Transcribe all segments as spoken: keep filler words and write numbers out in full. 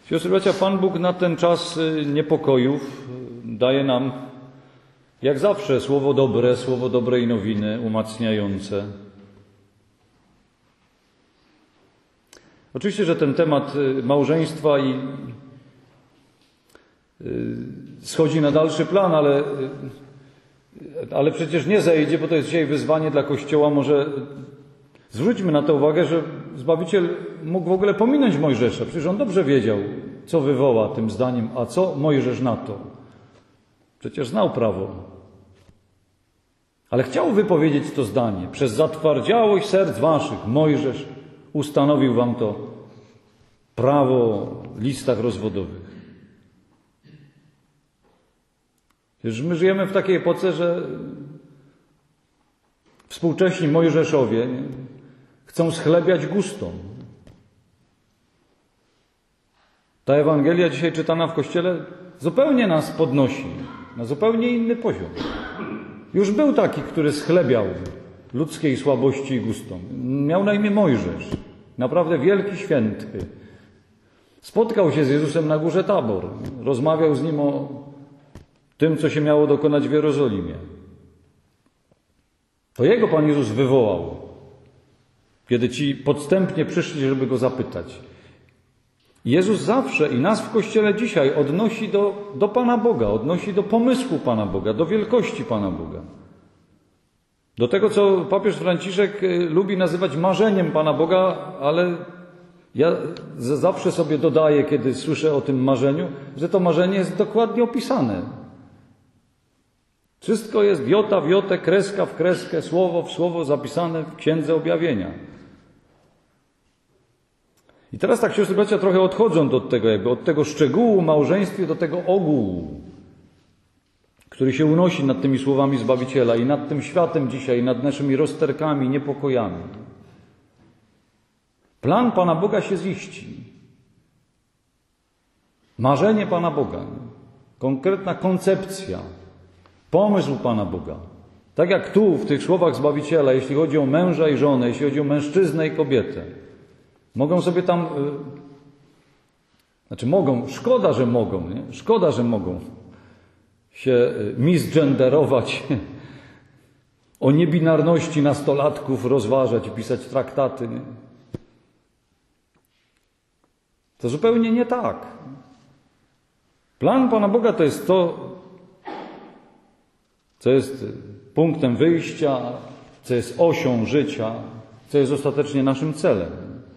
Siostry, bracia, Pan Bóg na ten czas niepokojów daje nam, jak zawsze, słowo dobre, słowo dobrej nowiny, umacniające. Oczywiście, że ten temat małżeństwa i schodzi na dalszy plan, ale, ale przecież nie zejdzie, bo to jest dzisiaj wyzwanie dla Kościoła. Może zwróćmy na to uwagę, że Zbawiciel mógł w ogóle pominąć Mojżesza. Przecież on dobrze wiedział, co wywoła tym zdaniem, a co Mojżesz na to. Przecież znał prawo. Ale chciał wypowiedzieć to zdanie. Przez zatwardziałość serc waszych Mojżesz ustanowił wam to prawo w listach rozwodowych. Przecież my żyjemy w takiej epoce, że współcześni Mojżeszowie chcą schlebiać gustom. Ta Ewangelia dzisiaj czytana w Kościele zupełnie nas podnosi na zupełnie inny poziom. Już był taki, który schlebiał ludzkiej słabości i gustom. Miał na imię Mojżesz. Naprawdę wielki święty. Spotkał się z Jezusem na górze Tabor. Rozmawiał z Nim o tym, co się miało dokonać w Jerozolimie. To Jego Pan Jezus wywołał, kiedy ci podstępnie przyszli, żeby Go zapytać. Jezus zawsze i nas w Kościele dzisiaj odnosi do, do Pana Boga, odnosi do pomysłu Pana Boga, do wielkości Pana Boga. Do tego, co papież Franciszek lubi nazywać marzeniem Pana Boga, ale ja zawsze sobie dodaję, kiedy słyszę o tym marzeniu, że to marzenie jest dokładnie opisane. Wszystko jest wiota w jotę, kreska w kreskę, słowo w słowo zapisane w Księdze Objawienia. I teraz tak, siostry, bracia, trochę odchodząc od tego, jakby od tego szczegółu małżeństwa do tego ogółu, który się unosi nad tymi słowami Zbawiciela i nad tym światem dzisiaj, nad naszymi rozterkami, niepokojami. Plan Pana Boga się ziści. Marzenie Pana Boga, konkretna koncepcja, pomysł Pana Boga. Tak jak tu w tych słowach Zbawiciela, jeśli chodzi o męża i żonę, jeśli chodzi o mężczyznę i kobietę, mogą sobie tam, znaczy mogą, szkoda, że mogą, nie? Szkoda, że mogą się misgenderować, o niebinarności nastolatków rozważać i pisać traktaty. Nie? To zupełnie nie tak. Plan Pana Boga to jest to, co jest punktem wyjścia, co jest osią życia, co jest ostatecznie naszym celem.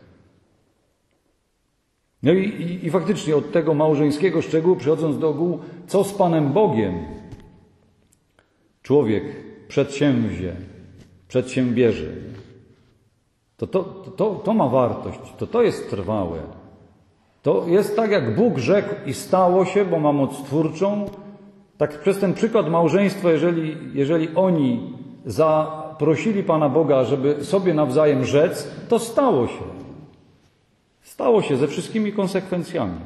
No i, i, i faktycznie od tego małżeńskiego szczegółu, przechodząc do ogółu, co z Panem Bogiem człowiek przedsięwzię, przedsiębierze, to to, to, to ma wartość, to to jest trwałe. To jest tak, jak Bóg rzekł i stało się, bo ma moc twórczą. Tak przez ten przykład małżeństwa, jeżeli, jeżeli oni zaprosili Pana Boga, żeby sobie nawzajem rzec, to stało się. Stało się ze wszystkimi konsekwencjami.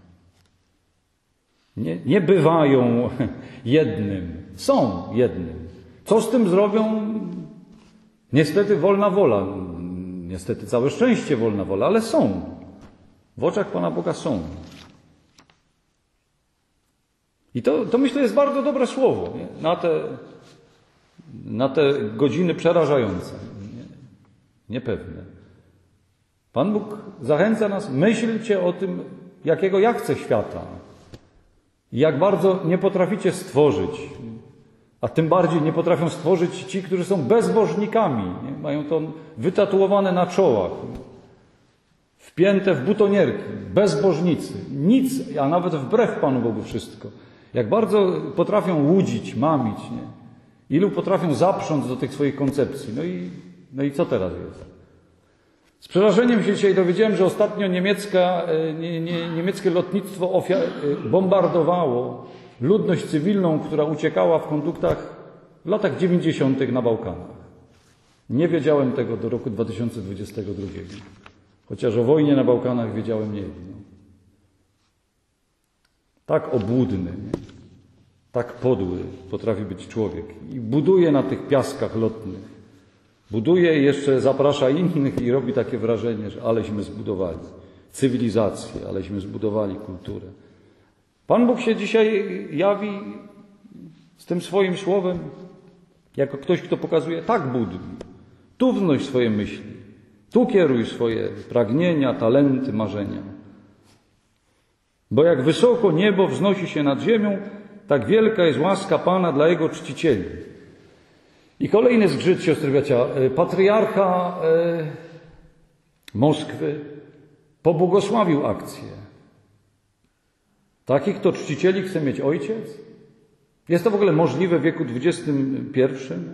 Nie, nie bywają jednym, są jednym. Co z tym zrobią? Niestety wolna wola. Niestety całe szczęście wolna wola, ale są. W oczach Pana Boga są. I to, to myślę jest bardzo dobre słowo nie? Na, te, na te godziny przerażające, nie? Niepewne. Pan Bóg zachęca nas, myślcie o tym, jakiego ja chcę świata. I jak bardzo nie potraficie stworzyć, a tym bardziej nie potrafią stworzyć ci, którzy są bezbożnikami. Nie? Mają to wytatuowane na czołach, wpięte w butonierki, bezbożnicy. Nic, a nawet wbrew Panu Bogu wszystko. Jak bardzo potrafią łudzić, mamić, nie? Ilu potrafią zaprząc do tych swoich koncepcji. No i, no i co teraz jest? Z przerażeniem się dzisiaj dowiedziałem, że ostatnio niemiecka, nie, nie, niemieckie lotnictwo ofiar, bombardowało ludność cywilną, która uciekała w konduktach w latach dziewięćdziesiątych na Bałkanach. Nie wiedziałem tego do roku dwa tysiące dwudziestego drugiego. Chociaż o wojnie na Bałkanach wiedziałem niejedno. Tak obłudny, nie? Tak podły potrafi być człowiek. I buduje na tych piaskach lotnych. Buduje i jeszcze zaprasza innych i robi takie wrażenie, że aleśmy zbudowali. cywilizację, aleśmy zbudowali kulturę. Pan Bóg się dzisiaj jawi z tym swoim słowem jako ktoś, kto pokazuje: tak buduj, tu wnoś swoje myśli, tu kieruj swoje pragnienia, talenty, marzenia. Bo jak wysoko niebo wznosi się nad ziemią, tak wielka jest łaska Pana dla Jego czcicieli. I kolejny zgrzyt, siostry bracia. Patriarcha Moskwy pobłogosławił akcję. Takich to czcicieli chce mieć ojciec? Jest to w ogóle możliwe w wieku dwudziestym pierwszym?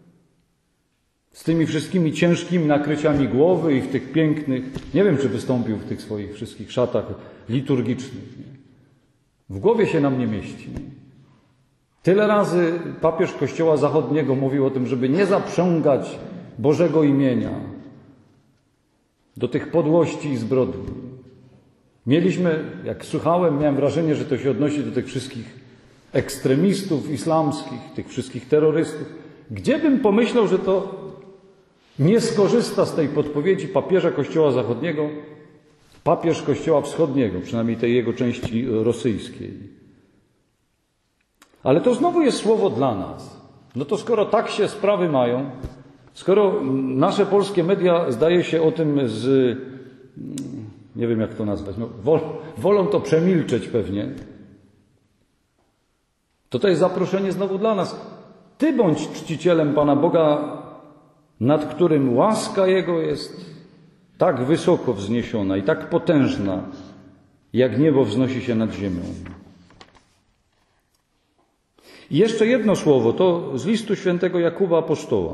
Z tymi wszystkimi ciężkimi nakryciami głowy i w tych pięknych, nie wiem, czy wystąpił w tych swoich wszystkich szatach liturgicznych. Nie? W głowie się nam nie mieści. Nie? Tyle razy papież Kościoła Zachodniego mówił o tym, żeby nie zaprzęgać Bożego imienia do tych podłości i zbrodni. Mieliśmy, jak słuchałem, miałem wrażenie, że to się odnosi do tych wszystkich ekstremistów islamskich, tych wszystkich terrorystów. Gdzie bym pomyślał, że to nie skorzysta z tej podpowiedzi papieża Kościoła Zachodniego, papież Kościoła Wschodniego, przynajmniej tej jego części rosyjskiej. Ale to znowu jest słowo dla nas. No to skoro tak się sprawy mają, skoro nasze polskie media, zdaje się, o tym z, nie wiem jak to nazwać, no, wol, wolą to przemilczeć pewnie, to to jest zaproszenie znowu dla nas. Ty bądź czcicielem Pana Boga, nad którym łaska Jego jest tak wysoko wzniesiona i tak potężna, jak niebo wznosi się nad ziemią. I jeszcze jedno słowo, to z listu świętego Jakuba Apostoła.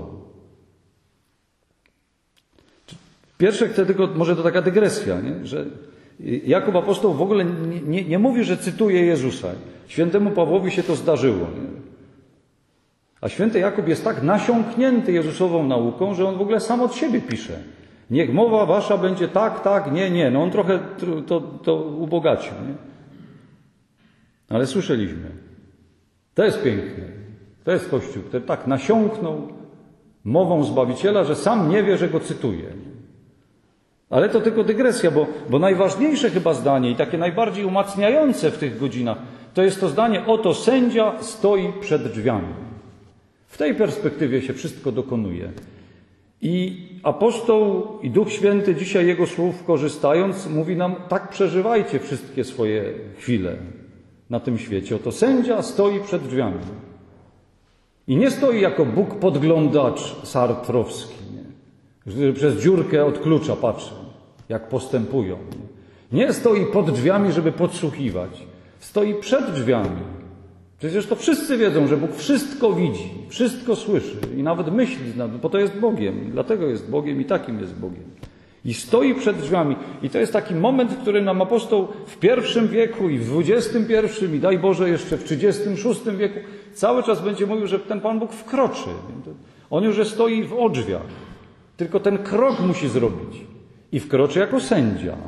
Pierwsze chcę tylko, może to taka dygresja, nie? Że Jakub Apostoł w ogóle nie, nie, nie mówi, że cytuje Jezusa. Świętemu Pawłowi się to zdarzyło. Nie? A święty Jakub jest tak nasiąknięty Jezusową nauką, że on w ogóle sam od siebie pisze. Niech mowa wasza będzie tak, tak, nie, nie. No on trochę to, to ubogacił. Nie? Ale słyszeliśmy. To jest piękne. To jest Kościół, który tak nasiąknął mową Zbawiciela, że sam nie wie, że go cytuje. Ale to tylko dygresja, bo, bo najważniejsze chyba zdanie i takie najbardziej umacniające w tych godzinach, to jest to zdanie: oto sędzia stoi przed drzwiami. W tej perspektywie się wszystko dokonuje. I apostoł i Duch Święty dzisiaj jego słów korzystając mówi nam: tak przeżywajcie wszystkie swoje chwile na tym świecie. Oto sędzia stoi przed drzwiami. I nie stoi jako Bóg podglądacz sartrowski, nie? Który przez dziurkę od klucza patrzy, jak postępują. Nie? Nie stoi pod drzwiami, żeby podsłuchiwać. Stoi przed drzwiami. Przecież to wszyscy wiedzą, że Bóg wszystko widzi, wszystko słyszy i nawet myśli, bo to jest Bogiem. Dlatego jest Bogiem i takim jest Bogiem. I stoi przed drzwiami. I to jest taki moment, w którym nam apostoł w pierwszym wieku i w dwudziestym pierwszym i daj Boże jeszcze w trzydziestym szóstym wieku cały czas będzie mówił, że ten Pan Bóg wkroczy. On już stoi w odrzwiach. Tylko ten krok musi zrobić. I wkroczy jako sędzia.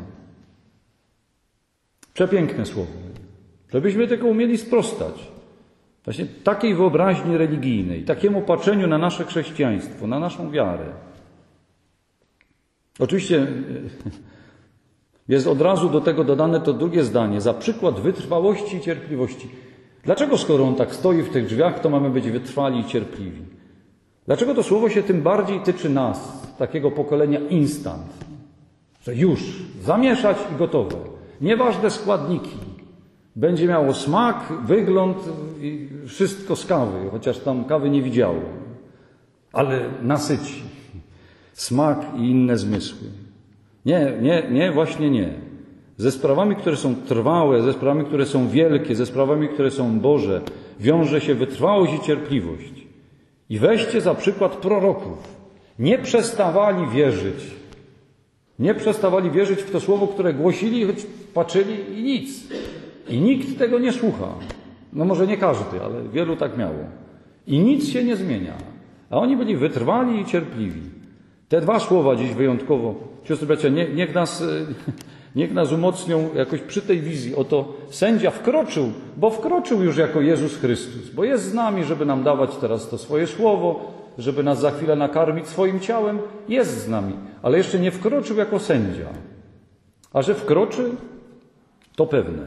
Przepiękne słowo. Żebyśmy tylko umieli sprostać. Właśnie takiej wyobraźni religijnej, takiemu patrzeniu na nasze chrześcijaństwo, na naszą wiarę. Oczywiście jest od razu do tego dodane to drugie zdanie, za przykład wytrwałości i cierpliwości. Dlaczego, skoro on tak stoi w tych drzwiach, to mamy być wytrwali i cierpliwi? Dlaczego to słowo się tym bardziej tyczy nas, takiego pokolenia instant? Że już, zamieszać i gotowe. Nieważne składniki. Będzie miało smak, wygląd i wszystko z kawy, chociaż tam kawy nie widziało. Ale nasyci. Smak i inne zmysły. Nie, nie, nie, właśnie nie. Ze sprawami, które są trwałe, ze sprawami, które są wielkie, ze sprawami, które są Boże, wiąże się wytrwałość i cierpliwość. I weźcie za przykład proroków. Nie przestawali wierzyć. Nie przestawali wierzyć w to słowo, które głosili, choć patrzyli i nic. I nikt tego nie słucha. No może nie każdy, ale wielu tak miało. I nic się nie zmienia. A oni byli wytrwali i cierpliwi. Te dwa słowa dziś wyjątkowo, siostry bracia, nie, niech nas, niech nas umocnią jakoś przy tej wizji. Oto sędzia wkroczył, bo wkroczył już jako Jezus Chrystus, bo jest z nami, żeby nam dawać teraz to swoje słowo, żeby nas za chwilę nakarmić swoim ciałem. Jest z nami, ale jeszcze nie wkroczył jako sędzia. A że wkroczy, to pewne.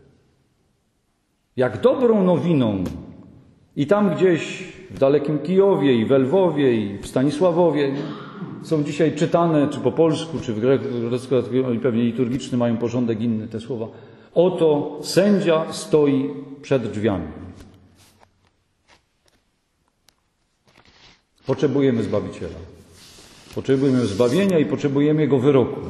Jak dobrą nowiną i tam gdzieś w dalekim Kijowie i w Lwowie i w Stanisławowie nie? Są dzisiaj czytane, czy po polsku, czy w grecku, i pewnie liturgiczny mają porządek inny te słowa. Oto sędzia stoi przed drzwiami. Potrzebujemy Zbawiciela. Potrzebujemy zbawienia i potrzebujemy Jego wyroku.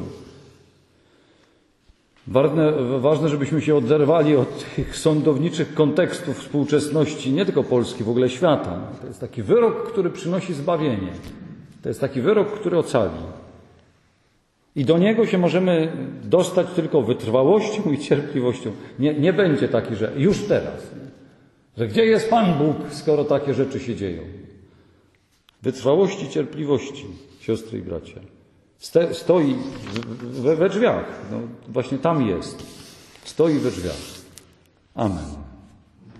Ważne, ważne, żebyśmy się oderwali od tych sądowniczych kontekstów współczesności, nie tylko Polski, w ogóle świata. To jest taki wyrok, który przynosi zbawienie. To jest taki wyrok, który ocali. I do niego się możemy dostać tylko wytrwałością i cierpliwością. Nie, nie będzie taki, że już teraz. Nie? Że gdzie jest Pan Bóg, skoro takie rzeczy się dzieją? Wytrwałości, cierpliwości, siostry i bracia. Ste, stoi we, we drzwiach. No, właśnie tam jest. Stoi we drzwiach. Amen.